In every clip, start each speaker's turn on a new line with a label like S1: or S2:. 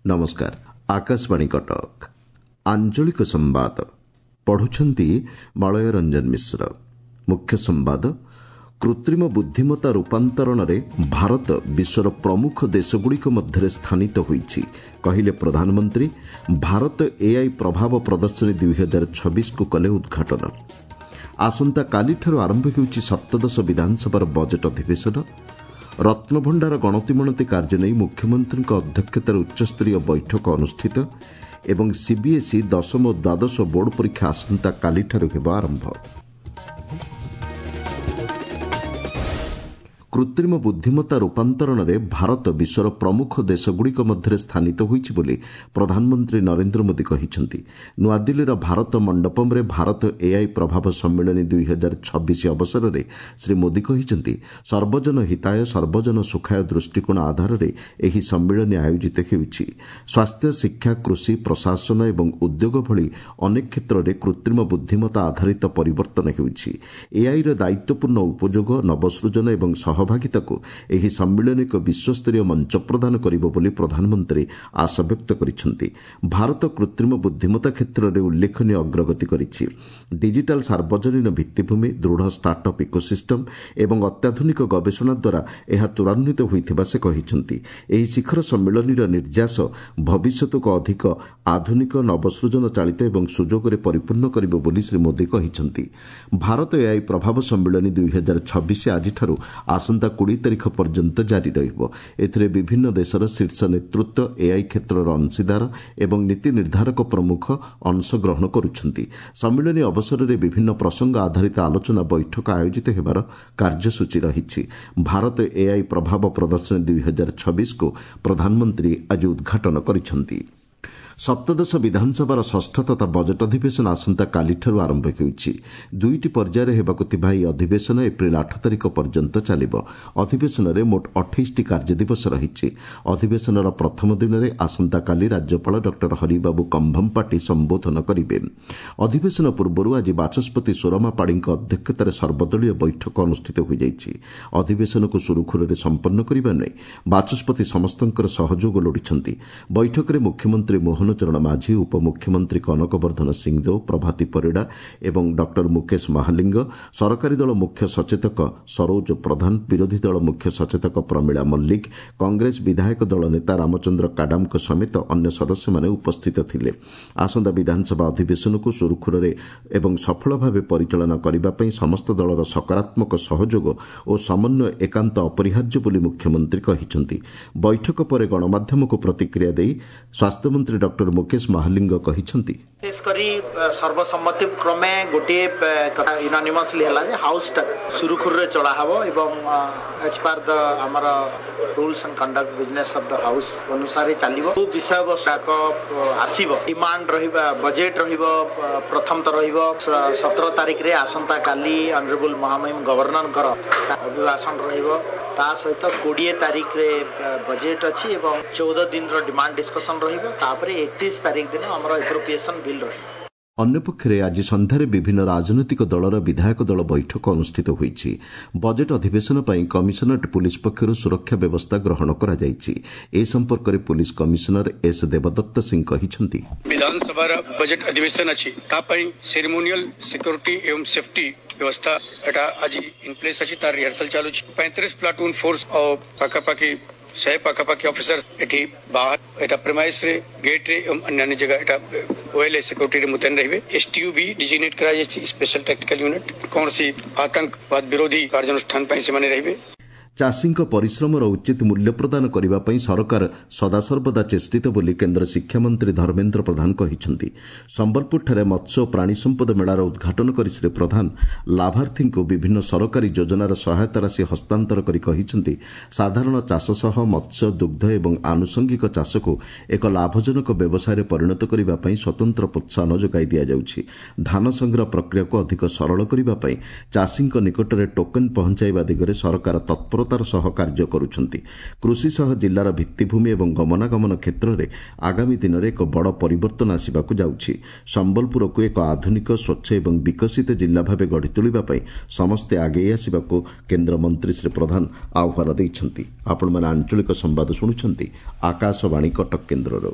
S1: नमस्कार। आकाशवाणी कटक आंचलिक संवाद पढ़ुछंती मलय रंजन मिश्र। मुख्य संवाद कृत्रिम बुद्धिमत्ता रूपांतरण में भारत विश्वर प्रमुख देशगुड़िक मध्य स्थानित होईछि कहिले प्रधानमंत्री। भारत एआई प्रभाव प्रदर्शनी 2026 को कले उद्घाटन। आसंता कालीठारु आरंभ होउछि सप्तदश विधानसभार बजेट अधिवेशन। रत्नभंडार गणतिमणति कार्य नहीं मुख्यमंत्री अध्यक्षतार उच्चस्तरीय बैठक अनुष्ठित एवं सीबीएसई 10म और 12श बोर्ड परीक्षा आसंता कालीठारु हेब आरंभ। कृत्रिम बुद्धिमत्ता रूपांतरण में भारत विश्वर प्रमुख देशगुड़िक मध्य स्थानित होईछि बोली प्रधानमंत्री नरेंद्र मोदी कहिसेंति। नुआदिल्लीर भारत मंडपम रे भारत एआई प्रभाव सम्मेलनी 2026 अवसर में श्री मोदी कहिसेंति सर्वजन हिताय सर्वजन सुखाय दृष्टिकोण आधार में एही सम्मेलनी आयोजित हेउछि। स्वास्थ्य, शिक्षा, कृषि, प्रशासन एवं उद्योग भली अनेक क्षेत्र में कृत्रिम बुद्धिमत्ता आधारित परिवर्तन हेउछि। एआई र दायित्वपूर्ण उपयोग, नवसृजन एवं सहभागिता को एही सम्मेलन एक विश्वस्तरीय मंच प्रदान करिबो बोली प्रधानमंत्री आशा व्यक्त करिसेंति। भारत कृत्रिम बुद्धिमत्ता क्षेत्र में उल्लेखनीय अग्रगति करिछि। डिजिटल सार्वजनीन भित्तिभूमि, दृढ़ स्टार्टअप इकोसिस्टम एवं अत्याधुनिक गवेषणा द्वारा यह त्वरान्वित होइथिबा से कहिसेंति। एही शिखर सम्मेलनीर निर्यास भविष्यत को अधिक आधुनिक, नवसृजन चालित एवं सुजोग रे परिपूर्ण करिबो बोली श्री मोदी कहिसेंति। भारत एआई प्रभाव सम्मेलनी 2026 आजिठारु आसंता 20 तारिख पर्यंत जारी रहिबो। एथिरे विभिन्न देशर शीर्ष नेतृत्व, एआई क्षेत्रर अंशीदार एवं नीति निर्धारक प्रमुख अंशग्रहण करुछंती। सम्मेलन अवसर में विभिन्न प्रसंग आधारित आलोचना बैठक आयोजित हेबार कार्यसूची रहिछि। भारत एआई प्रभाव प्रदर्शनी 2026 को प्रधानमंत्री आज उद्घाटन करिसेंति। सप्तदश विधानसभार षष्ठ तथा बजेट अधिवेशन आसंता कालीठारु आरंभ होउछि। दुईटी पर्यायर हेबाकु थिबा ଏହି ଅଧିବେଶନ ଏପ୍ରିଲ 8 ତାରିଖ ପର୍ଯ୍ୟନ୍ତ ଚାଲିବ। ଅଧିବେଶନରେ ମୋଟ 28ଟି କାର୍ଯ୍ୟ ଦିବସ ରହିଛି। ଅଧିବେଶନର ପ୍ରଥମ ଦିନରେ ଆସନ୍ତାକାଲି ରାଜ୍ୟପାଳ ଡକ୍ଟର ହରିବାବୁ କମ୍ଭମପାଟି ସମ୍ବୋଧନ କରିବେ। ଅଧିବେଶନ ପୂର୍ବରୁ ଆଜି ବାଚସ୍ପତି ସୁରମା ପାଢ଼ୀଙ୍କ ଅଧ୍ୟକ୍ଷତାରେ ସର୍ବଦଳୀୟ ବୈଠକ ଅନୁଷ୍ଠିତ ହୋଇଯାଇଛି। ଅଧିବେଶନକୁ ସୁରୁଖୁରୁରେ ସମ୍ପନ୍ନ କରିବା ନେଇ ବାଚସ୍ପତି ସମସ୍ତଙ୍କର ସହଯୋଗ ଲୋଡ଼ିଛନ୍ତି। ବୈଠକରେ ମୁଖ୍ୟମନ୍ତ୍ରୀ ମୋହନ ଚରଣ ମାଝୀ, ଉପମୁଖ୍ୟମନ୍ତ୍ରୀ କନକବର୍ଦ୍ଧନ ସିଂହଦେଓ, ପ୍ରଭାତୀ ପରିଡ଼ା ଏବଂ ଡକ୍ଟର ମୁକେଶ ମହାଲିଙ୍ଗ, ସରକାରୀ ଦଳ ମୁଖ୍ୟ ସଚେତକ ସରୋଜ ପ୍ରଧାନ, ବିରୋଧୀ ଦଳ ମୁଖ୍ୟ ସଚେତକ ପ୍ରମିଳା ମଲ୍ଲିକ, କଂଗ୍ରେସ ବିଧାୟକ ଦଳ ନେତା ରାମଚନ୍ଦ୍ର କାଡାମଙ୍କ ସମେତ ଅନ୍ୟ ସଦସ୍ୟମାନେ ଉପସ୍ଥିତ ଥିଲେ। ଆସନ୍ତା ବିଧାନସଭା ଅଧିବେଶନକୁ ସୁରୁଖୁରୁରେ ଏବଂ ସଫଳ ଭାବେ ପରିଚାଳନା କରିବା ପାଇଁ ସମସ୍ତ ଦଳର ସକାରାତ୍ମକ ସହଯୋଗ ଓ ସମନ୍ୱୟ ଏକାନ୍ତ ଅପରିହାର୍ଯ୍ୟ ବୋଲି ମୁଖ୍ୟମନ୍ତ୍ରୀ କହିଛନ୍ତି। ବୈଠକ ପରେ ଗଣମାଧ୍ୟମକୁ ପ୍ରତିକ୍ରିୟା ଦେଇ ସ୍ୱାସ୍ଥ୍ୟମନ୍ତ୍ରୀ ଡକ୍ଟର ମୁକେଶ ମହାଲିଙ୍ଗ କହିଛନ୍ତି,
S2: ବିଶେଷକରି ସର୍ବସମ୍ମତି କ୍ରମେ ଗୋଟିଏ ୟୁନାନିମସଲି ହେଲା ଯେ ହାଉସଟା ସୁରୁଖୁରୁରେ ଚଳା ହେବ ଏବଂ ଏଜ୍ ପାର୍ ଦ ଆମର rules and conduct business of the house ଅନୁସାରେ ଚାଲିବ। ବିଷୟବସ୍ତୁ ଆସିବ, ଡିମାଣ୍ଡ ରହିବ, ବଜେଟ୍ ରହିବ, ପ୍ରଥମତଃ ରହିବ 17 ତାରିଖରେ ଆସନ୍ତାକାଲି ଅନରେବୁଲ ମହାମହିମ ଗଭର୍ଣ୍ଣରଙ୍କର ଅଭିଭାଷଣ ରହିବ। ତା ସହିତ 20 ତାରିଖରେ ବଜେଟ୍ ଅଛି ଏବଂ 14 ଦିନର ଡିମାଣ୍ଡ ଡିସ୍କସନ୍ ରହିବ। ତାପରେ 31 ତାରିଖ ଦିନ ଆମର ଏପ୍ରୋପ୍ରିଏସନ୍ ବିଲ୍ ରହିବ।
S1: ଅନ୍ୟପକ୍ଷରେ ଆଜି ସନ୍ଧ୍ୟାରେ ବିଭିନ୍ନ ରାଜନୈତିକ ଦଳର ବିଧାୟକ ଦଳ ବୈଠକ ଅନୁଷ୍ଠିତ ହୋଇଛି। ବଜେଟ୍ ଅଧିବେଶନ ପାଇଁ କମିଶନରେଟ୍ ପୁଲିସ୍ ପକ୍ଷରୁ ସୁରକ୍ଷା ବ୍ୟବସ୍ଥା ଗ୍ରହଣ କରାଯାଇଛି। ଏ ସମ୍ପର୍କରେ police commissioner S Debadutta Singh କହିଛନ୍ତି,
S3: ବିଧାନସଭାର ବଜେଟ୍ ଅଧିବେଶନ ଅଛି, ତା ପାଇଁ ସେରିମୋନିଆଲ ସିକ୍ୟୁରିଟି ଏବଂ ସେଫ୍ଟି व्यवस्था एटा आज इन प्लेस अच्छी तार रिहर्सल चालू 35 प्लाटून फोर्स और पाखापाखी 100 पाखापाखी ऑफिसर एठी बाहर एटा प्रेमाइस रे गेट रे एवं अन्य जगह एटा ओएलए सिक्योरिटी रे मुतैन रहिबे। एसटीयू भी डिजिग्नेट करा जायछि स्पेशल टैक्टिकल यूनिट कौन सी आतंकवाद विरोधी कार्यानुष्ठान ପାଇଁ ସେମାନେ ରହିବେ।
S1: ଚାଷୀଙ୍କ ପରିଶ୍ରମର ଉଚିତ ମୂଲ୍ୟ ପ୍ରଦାନ କରିବା ପାଇଁ ସରକାର ସଦାସର୍ବଦା ଚେଷ୍ଟିତ ବୋଲି କେନ୍ଦ୍ର ଶିକ୍ଷାମନ୍ତ୍ରୀ ଧର୍ମେନ୍ଦ୍ର ପ୍ରଧାନ କହିଛନ୍ତି। ସମ୍ବଲପୁରଠାରେ ମତ୍ସ୍ୟ ଓ ପ୍ରାଣୀ ସମ୍ପଦ ମେଳାର ଉଦ୍ଘାଟନ କରି ଶ୍ରୀ ପ୍ରଧାନ ଲାଭାର୍ଥୀଙ୍କୁ ବିଭିନ୍ନ ସରକାରୀ ଯୋଜନାର ସହାୟତା ରାଶି ହସ୍ତାନ୍ତର କରି କହିଛନ୍ତି, ସାଧାରଣ ଚାଷ ସହ ମତ୍ସ୍ୟ, ଦୁଗ୍ଧ ଏବଂ ଆନୁଷଙ୍ଗିକ ଚାଷକୁ ଏକ ଲାଭଜନକ ବ୍ୟବସାୟରେ ପରିଣତ କରିବା ପାଇଁ ସ୍ୱତନ୍ତ୍ର ପ୍ରୋତ୍ସାହନ ଯୋଗାଇ ଦିଆଯାଉଛି। ଧାନ ସଂଗ୍ରହ ପ୍ରକ୍ରିୟାକୁ ଅଧିକ ସରଳ କରିବା ପାଇଁ ଚାଷୀଙ୍କ ନିକଟରେ ଟୋକନ ପହଞ୍ଚାଇବା ଦିଗରେ ସରକାର ତତ୍ପର ତତ୍ପରତାର ସହ କାର୍ଯ୍ୟ କରୁଛନ୍ତି। କୃଷି ସହ ଜିଲ୍ଲାର ଭିତ୍ତିଭୂମି ଏବଂ ଗମନାଗମନ କ୍ଷେତ୍ରରେ ଆଗାମୀ ଦିନରେ ଏକ ବଡ଼ ପରିବର୍ତ୍ତନ ଆସିବାକୁ ଯାଉଛି। ସମ୍ବଲପୁରକୁ ଏକ ଆଧୁନିକ, ସ୍ୱଚ୍ଛ ଏବଂ ବିକଶିତ ଜିଲ୍ଲା ଭାବେ ଗଢ଼ି ତୋଳିବା ପାଇଁ ସମସ୍ତେ ଆଗେଇ ଆସିବାକୁ କେନ୍ଦ୍ରମନ୍ତ୍ରୀ ଶ୍ରୀ ପ୍ରଧାନ ଆହ୍ୱାନ ଦେଇଛନ୍ତି। ଆପଣମାନେ ଆଞ୍ଚଳିକ ସମ୍ବାଦ ଶୁଣୁଛନ୍ତି ଆକାଶବାଣୀ କଟକ କେନ୍ଦ୍ରରୁ।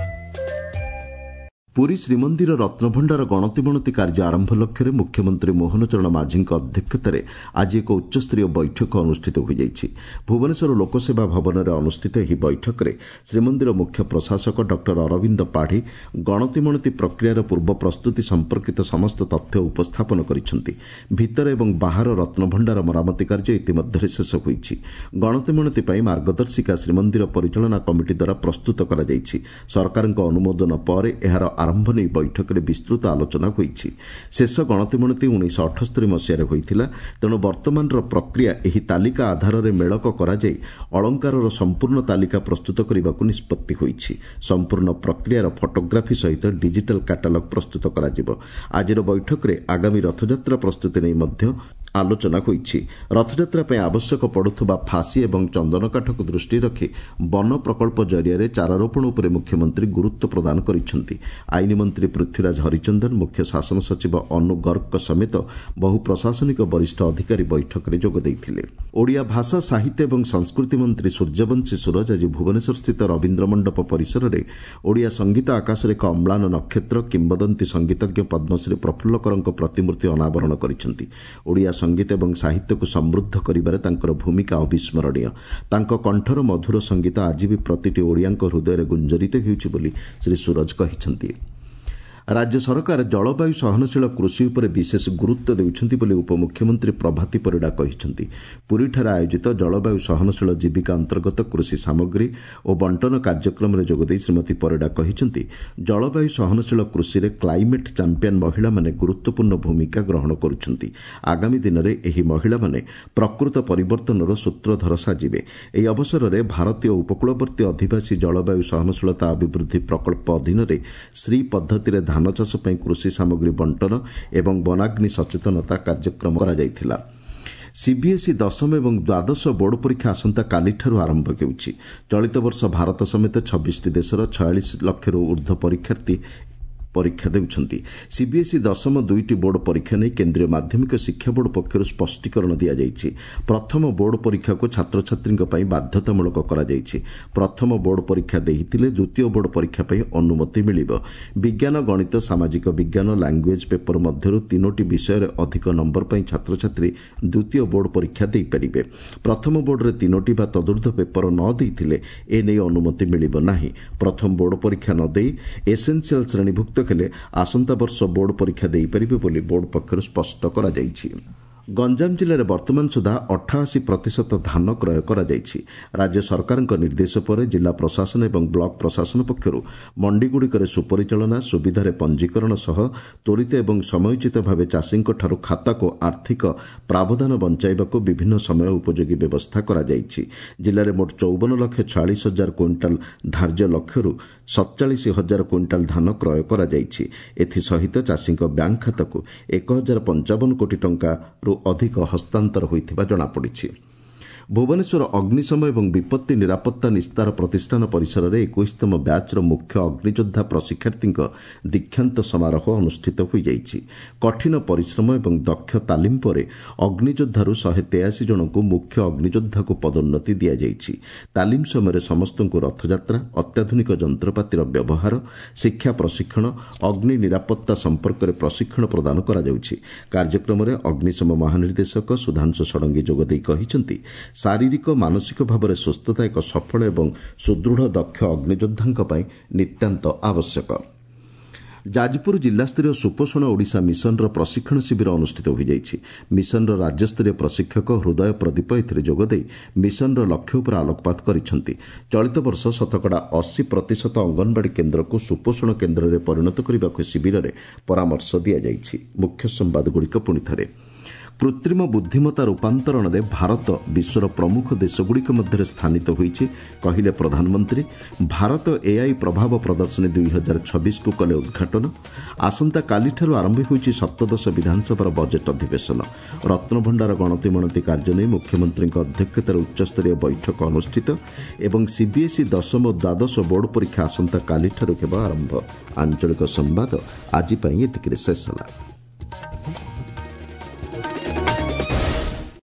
S1: ପୁରୀ ଶ୍ରୀମନ୍ଦିର ରତ୍ନଭଣ୍ଡାର ଗଣତିଗଣତି କାର୍ଯ୍ୟ ଆରମ୍ଭ ଲକ୍ଷ୍ୟରେ ମୁଖ୍ୟମନ୍ତ୍ରୀ ମୋହନ ଚରଣ ମାଝୀଙ୍କ ଅଧ୍ୟକ୍ଷତାରେ ଆଜି ଏକ ଉଚ୍ଚସ୍ତରୀୟ ବୈଠକ ଅନୁଷ୍ଠିତ ହୋଇଯାଇଛି। ଭୁବନେଶ୍ୱର ଲୋକସେବା ଭବନରେ ଅନୁଷ୍ଠିତ ଏହି ବୈଠକରେ ଶ୍ରୀମନ୍ଦିର ମୁଖ୍ୟ ପ୍ରଶାସକ ଡକ୍ଟର ଅରବିନ୍ଦ ପାଢ଼ୀ ଗଣତିଗଣତି ପ୍ରକ୍ରିୟାର ପୂର୍ବ ପ୍ରସ୍ତୁତି ସମ୍ପର୍କିତ ସମସ୍ତ ତଥ୍ୟ ଉପସ୍ଥାପନ କରିଛନ୍ତି। ଭିତର ଏବଂ ବାହାର ରତ୍ନଭଣ୍ଡାର ମରାମତି କାର୍ଯ୍ୟ ଇତିମଧ୍ୟରେ ଶେଷ ହୋଇଛି। ଗଣତିଗଣତି ପାଇଁ ମାର୍ଗଦର୍ଶିକା ଶ୍ରୀମନ୍ଦିର ପରିଚାଳନା କମିଟି ଦ୍ୱାରା ପ୍ରସ୍ତୁତ କରାଯାଇଛି। ସରକାରଙ୍କ ଅନୁମୋଦନ ପରେ ଏହାର ଆରମ୍ଭ ନେଇ ବୈଠକରେ ବିସ୍ତୃତ ଆଲୋଚନା ହୋଇଛି। ଶେଷ ଗଣତିଗଣତି 1978 ମସିହାରେ ହୋଇଥିଲା। ତେଣୁ ବର୍ତ୍ତମାନର ପ୍ରକ୍ରିୟା ଏହି ତାଲିକା ଆଧାରରେ ମେଳକ କରାଯାଇ ଅଳଙ୍କାରର ସମ୍ପୂର୍ଣ୍ଣ ତାଲିକା ପ୍ରସ୍ତୁତ କରିବାକୁ ନିଷ୍ପତ୍ତି ହୋଇଛି। ସମ୍ପୂର୍ଣ୍ଣ ପ୍ରକ୍ରିୟାର ଫଟୋଗ୍ରାଫି ସହିତ ଡିଜିଟାଲ କାଟାଲଗ ପ୍ରସ୍ତୁତ କରାଯିବ। ଆଜିର ବୈଠକରେ ଆଗାମୀ ରଥଯାତ୍ରା ପ୍ରସ୍ତୁତି ନେଇ ମଧ୍ୟ ଆଲୋଚନା ହୋଇଛି। ରଥଯାତ୍ରା ପାଇଁ ଆବଶ୍ୟକ ପଡ଼ୁଥିବା ଫାସି ଏବଂ ଚନ୍ଦନକାଠକୁ ଦୃଷ୍ଟିରେ ରଖି ବନ ପ୍ରକଳ୍ପ ଜରିଆରେ ଚାରାରୋପଣ ଉପରେ ମୁଖ୍ୟମନ୍ତ୍ରୀ ଗୁରୁତ୍ୱ ପ୍ରଦାନ କରିଛନ୍ତି। ଆଇନମନ୍ତ୍ରୀ ପୃଥ୍ୱୀରାଜ ହରିଚନ୍ଦନ, ମୁଖ୍ୟ ଶାସନ ସଚିବ ଅନୁ ଗର୍ଗଙ୍କ ସମେତ ବହୁ ପ୍ରଶାସନିକ ବରିଷ୍ଠ ଅଧିକାରୀ ବୈଠକରେ ଯୋଗ ଦେଇଥିଲେ। ଓଡ଼ିଆ ଭାଷା, ସାହିତ୍ୟ ଏବଂ ସଂସ୍କୃତି ମନ୍ତ୍ରୀ ସୂର୍ଯ୍ୟବଂଶୀ ସୁରଜ ଆଜି ଭୁବନେଶ୍ୱରସ୍ଥିତ ରବୀନ୍ଦ୍ର ମଣ୍ଡପ ପରିସରରେ ଓଡ଼ିଆ ସଙ୍ଗୀତ ଆକାଶରେ ଏକ ଅମ୍ଳାନ ନକ୍ଷତ୍ର କିମ୍ବଦନ୍ତୀ ସଙ୍ଗୀତଜ୍ଞ ପଦ୍ମଶ୍ରୀ ପ୍ରଫୁଲ୍ଲ କରଙ୍କ ପ୍ରତିମୂର୍ତ୍ତି ଅନାବରଣ କରିଛନ୍ତି। ଓଡ଼ିଆ ସଙ୍ଗୀତ ଏବଂ ସାହିତ୍ୟକୁ ସମୃଦ୍ଧ କରିବାରେ ତାଙ୍କର ଭୂମିକା ଅବିସ୍ମରଣୀୟ। ତାଙ୍କ କଣ୍ଠର ମଧୁର ସଙ୍ଗୀତ ଆଜି ବି ପ୍ରତିଟି ଓଡ଼ିଆଙ୍କ ହୃଦୟରେ ଗୁଞ୍ଜରିତ ହେଉଛି ବୋଲି ଶ୍ରୀ ସୁରଜ କହିଛନ୍ତି। ରାଜ୍ୟ ସରକାର ଜଳବାୟୁ ସହନଶୀଳ କୃଷି ଉପରେ ବିଶେଷ ଗୁରୁତ୍ୱ ଦେଉଛନ୍ତି ବୋଲି ଉପମୁଖ୍ୟମନ୍ତ୍ରୀ ପ୍ରଭାତୀ ପରିଡ଼ା କହିଛନ୍ତି। ପୁରୀଠାରେ ଆୟୋଜିତ ଜଳବାୟୁ ସହନଶୀଳ ଜୀବିକା ଅନ୍ତର୍ଗତ କୃଷି ସାମଗ୍ରୀ ଓ ବଣ୍ଟନ କାର୍ଯ୍ୟକ୍ରମରେ ଯୋଗଦେଇ ଶ୍ରୀମତୀ ପରିଡ଼ା କହିଛନ୍ତି, ଜଳବାୟୁ ସହନଶୀଳ କୃଷିରେ କ୍ଲାଇମେଟ୍ ଚାମ୍ପିୟନ ମହିଳାମାନେ ଗୁରୁତ୍ୱପୂର୍ଣ୍ଣ ଭୂମିକା ଗ୍ରହଣ କରୁଛନ୍ତି। ଆଗାମୀ ଦିନରେ ଏହି ମହିଳାମାନେ ପ୍ରକୃତ ପରିବର୍ତ୍ତନର ସୂତ୍ରଧର ସାଜିବେ। ଏହି ଅବସରରେ ଭାରତୀୟ ଉପକୂଳବର୍ତ୍ତୀ ଅଧିବାସୀ ଜଳବାୟୁ ସହନଶୀଳତା ଅଭିବୃଦ୍ଧି ପ୍ରକଳ୍ପ ଅଧୀନରେ ଶ୍ରୀ ପଦ୍ଧତିରେ ଧାନ ଚାଷ ପାଇଁ କୃଷି ସାମଗ୍ରୀ ବଣ୍ଟନ ଏବଂ ବନାଗ୍ନି ସଚେତନତା କାର୍ଯ୍ୟକ୍ରମ କରାଯାଇଥିଲା। ସିବିଏସ୍ଇ ଦଶମ ଏବଂ ଦ୍ୱାଦଶ ବୋର୍ଡ ପରୀକ୍ଷା ଆସନ୍ତାକାଲିଠାରୁ ଆରମ୍ଭ ହେଉଛି। ଚଳିତ ବର୍ଷ ଭାରତ ସମେତ 26ଟି ଦେଶର 46 ଲକ୍ଷରୁ ଊର୍ଦ୍ଧ୍ୱ ପରୀକ୍ଷାର୍ଥୀ ପରୀକ୍ଷା ଦେଉଛନ୍ତି। ସିବିଏସ୍ଇ ଦଶମ 2ଟି ବୋର୍ଡ ପରୀକ୍ଷା ନେଇ କେନ୍ଦ୍ରୀୟ ମାଧ୍ୟମିକ ଶିକ୍ଷା ବୋର୍ଡ ପକ୍ଷରୁ ସ୍ପଷ୍ଟୀକରଣ ଦିଆଯାଇଛି। ପ୍ରଥମ ବୋର୍ଡ ପରୀକ୍ଷାକୁ ଛାତ୍ରଛାତ୍ରୀଙ୍କ ପାଇଁ ବାଧ୍ୟତାମୂଳକ କରାଯାଇଛି। ପ୍ରଥମ ବୋର୍ଡ ପରୀକ୍ଷା ଦେଇଥିଲେ ଦ୍ୱିତୀୟ ବୋର୍ଡ ପରୀକ୍ଷା ପାଇଁ ଅନୁମତି ମିଳିବ। ବିଜ୍ଞାନ, ଗଣିତ, ସାମାଜିକ ବିଜ୍ଞାନ, ଲାଙ୍ଗୁଏଜ୍ ପେପର ମଧ୍ୟରୁ 3ଟି ବିଷୟରେ ଅଧିକ ନମ୍ବର ପାଇଁ ଛାତ୍ରଛାତ୍ରୀ ଦ୍ୱିତୀୟ ବୋର୍ଡ ପରୀକ୍ଷା ଦେଇପାରିବେ। ପ୍ରଥମ ବୋର୍ଡରେ 3ଟି ବା ତଦୁର୍ଦ୍ଧ୍ୱ ପେପର ନ ଦେଇଥିଲେ ଏନେଇ ଅନୁମତି ମିଳିବ ନାହିଁ। ପ୍ରଥମ ବୋର୍ଡ ପରୀକ୍ଷା ନ ଦେଇ ଏସେନ୍ସିଆଲ ଶ୍ରେଣୀଭୁକ୍ତ ହେଲେ ଆସନ୍ତା ବର୍ଷ ବୋର୍ଡ ପରୀକ୍ଷା ଦେଇପାରିବେ ବୋଲି ବୋର୍ଡ ପକ୍ଷରୁ ସ୍ପଷ୍ଟ କରାଯାଇଛି। ଗଞ୍ଜାମ ଜିଲ୍ଲାରେ ବର୍ତ୍ତମାନ ସୁଦ୍ଧା 88% ଧାନ କ୍ରୟ କରାଯାଇଛି। ରାଜ୍ୟ ସରକାରଙ୍କ ନିର୍ଦ୍ଦେଶ ପରେ ଜିଲ୍ଲା ପ୍ରଶାସନ ଏବଂ ବ୍ଲକ ପ୍ରଶାସନ ପକ୍ଷରୁ ମଣ୍ଡିଗୁଡ଼ିକରେ ସୁପରିଚାଳନା, ସୁବିଧାରେ ପଞ୍ଜୀକରଣ ସହ ତ୍ୱରିତ ଏବଂ ସମୟୋଚିତ ଭାବେ ଚାଷୀଙ୍କଠାରୁ ଖାତାକୁ ଆର୍ଥିକ ପ୍ରାବଧାନ ବଞ୍ଚାଇବାକୁ ବିଭିନ୍ନ ସମୟ ଉପଯୋଗୀ ବ୍ୟବସ୍ଥା କରାଯାଇଛି। ଜିଲ୍ଲାରେ ମୋଟ 54,46,000 କ୍ୱିଣ୍ଟାଲ ଧାର୍ଯ୍ୟ ଲକ୍ଷ୍ୟରୁ 47,000 କ୍ୱିଣ୍ଟାଲ ଧାନ କ୍ରୟ କରାଯାଇଛି। ଏଥିସହିତ ଚାଷୀଙ୍କ ବ୍ୟାଙ୍କ ଖାତାକୁ 1,055 କୋଟି ଟଙ୍କାରୁ ଅଧିକ ହସ୍ତାନ୍ତର ହୋଇଥିବା ଜଣାପଡ଼ିଛି। ଭୁବନେଶ୍ୱର ଅଗ୍ନିଶମ ଏବଂ ବିପତ୍ତି ନିରାପତ୍ତା ନିସ୍ତାର ପ୍ରତିଷ୍ଠାନ ପରିସରରେ 21ତମ ବ୍ୟାଚ୍ର ମୁଖ୍ୟ ଅଗ୍ନିଯୋଦ୍ଧା ପ୍ରଶିକ୍ଷାର୍ଥୀଙ୍କ ଦୀକ୍ଷାନ୍ତ ସମାରୋହ ଅନୁଷ୍ଠିତ ହୋଇଯାଇଛି। କଠିନ ପରିଶ୍ରମ ଏବଂ ଦକ୍ଷ ତାଲିମ ପରେ ଅଗ୍ନିଯୋଦ୍ଧାରୁ 183 ଜଣଙ୍କୁ ମୁଖ୍ୟ ଅଗ୍ନିଯୋଦ୍ଧାକୁ ପଦୋନ୍ନତି ଦିଆଯାଇଛି। ତାଲିମ ସମୟରେ ସମସ୍ତଙ୍କୁ ରଥଯାତ୍ରା, ଅତ୍ୟାଧୁନିକ ଯନ୍ତ୍ରପାତିର ବ୍ୟବହାର, ଶିକ୍ଷା ପ୍ରଶିକ୍ଷଣ, ଅଗ୍ନି ନିରାପତ୍ତା ସମ୍ପର୍କରେ ପ୍ରଶିକ୍ଷଣ ପ୍ରଦାନ କରାଯାଉଛି। କାର୍ଯ୍ୟକ୍ରମରେ ଅଗ୍ନିଶମ ମହାନିର୍ଦ୍ଦେଶକ ସୁଧାଂଶୁ ଷଡ଼ଙ୍ଗୀ ଯୋଗଦେଇ କହିଛନ୍ତି, ଶାରୀରିକ ମାନସିକ ଭାବରେ ସୁସ୍ଥତା ଏକ ସଫଳ ଏବଂ ସୁଦୃଢ଼ ଦକ୍ଷ ଅଗ୍ନିଯୋଦ୍ଧାଙ୍କ ପାଇଁ ନିତାନ୍ତ ଆବଶ୍ୟକ। ଯାଜପୁର ଜିଲ୍ଲାସ୍ତରୀୟ ସୁପୋଷଣ ଓଡ଼ିଶା ମିଶନର ପ୍ରଶିକ୍ଷଣ ଶିବିର ଅନୁଷ୍ଠିତ ହୋଇଯାଇଛି। ମିଶନର ରାଜ୍ୟସ୍ତରୀୟ ପ୍ରଶିକ୍ଷକ ହୃଦୟ ପ୍ରଦୀପ ଏଥିରେ ଯୋଗଦେଇ ମିଶନର ଲକ୍ଷ୍ୟ ଉପରେ ଆଲୋକପାତ କରିଛନ୍ତି। ଚଳିତ ବର୍ଷ 80% ଅଙ୍ଗନବାଡି କେନ୍ଦ୍ରକୁ ସୁପୋଷଣ କେନ୍ଦ୍ରରେ ପରିଣତ କରିବାକୁ ଶିବିରରେ ପରାମର୍ଶ ଦିଆଯାଇଛି। ମୁଖ୍ୟ ସମ୍ବାଦଗୁଡ଼ିକ ପୁଣିଥରେ। कृत्रिम बुद्धिमत्ता रूपांतरणରେ ଭାରତ ବିଶ୍ୱର ପ୍ରମୁଖ ଦେଶଗୁଡ଼ିକ ମଧ୍ୟରେ ସ୍ଥାନିତ ହୋଇଛି କହିଲେ ପ୍ରଧାନମନ୍ତ୍ରୀ। ଭାରତ ଏଆଇ ପ୍ରଭାବ ପ୍ରଦର୍ଶନୀ 2026କୁ କଲେ ଉଦ୍ଘାଟନ। ଆସନ୍ତାକାଲିଠାରୁ ଆରମ୍ଭ ହେଉଛି ସପ୍ତଦଶ ବିଧାନସଭାର ବଜେଟ୍ ଅଧିବେଶନ। ରତ୍ନଭଣ୍ଡାର ଗଣତିମଣତି କାର୍ଯ୍ୟ ନେଇ ମୁଖ୍ୟମନ୍ତ୍ରୀଙ୍କ ଅଧ୍ୟକ୍ଷତାରେ ଉଚ୍ଚସ୍ତରୀୟ ବୈଠକ ଅନୁଷ୍ଠିତ ଏବଂ ସିବିଏସ୍ଇ ଦଶମ ଓ ଦ୍ୱାଦଶ ବୋର୍ଡ ପରୀକ୍ଷା ଆସନ୍ତାକାଲିଠାରୁ ହେବ ଆରମ୍ଭ। ଆଞ୍ଚଳିକ ସମ୍ବାଦ ଆଜି ପାଇଁ ଏତିକିରେ ଶେଷ ହେଲା।